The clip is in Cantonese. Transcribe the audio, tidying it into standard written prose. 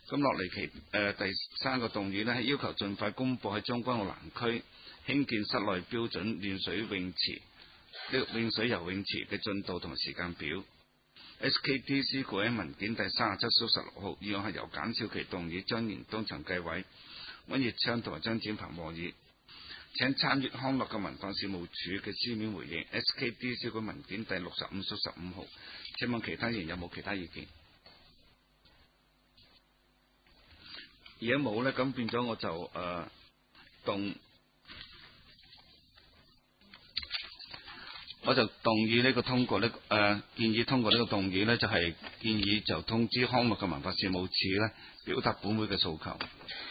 咁落嚟第3個動議呢，係要求盡快公佈喺將軍澳南區興建室內標準暖水游泳池嘅進度同埋時間表。SKDC 故喺文件第37/16號，議案係由簡少琪動議，張延東、陳繼偉、溫業昌同埋張展鵬和議。請參與康樂及文化事務署嘅書面回應。SKDC 故文件第65/15號。請問其他議員有冇其他意見？而家冇呢，咁變咗我就動議呢個通過呢建議通過呢個動議呢，就係建議就通知康樂及文化事務署呢，表達本會嘅訴求。